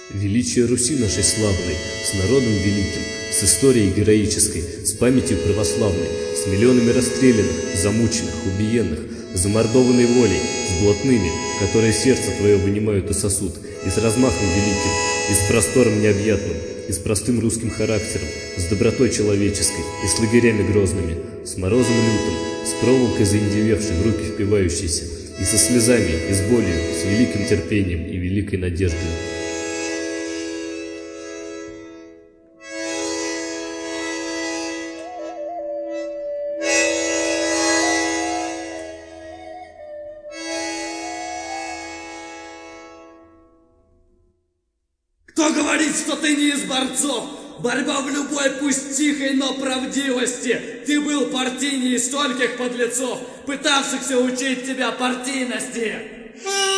Величие Руси нашей славной, с народом великим, с историей героической, с памятью православной, с миллионами расстрелянных, замученных, убиенных, замордованной волей, с блатными, которые сердце твое вынимают и сосут, и с размахом великим, и с простором необъятным, и с простым русским характером, с добротой человеческой, и с лагерями грозными, с морозом лютым, с проволокой заиндевевшей в руки впивающейся, и со слезами, и с болью, с великим терпением и великой надеждой. Кто говорит, что ты не из борцов? Борьба в любой, пусть тихой, но правдивости. Ты был партийней стольких подлецов, пытавшихся учить тебя партийности.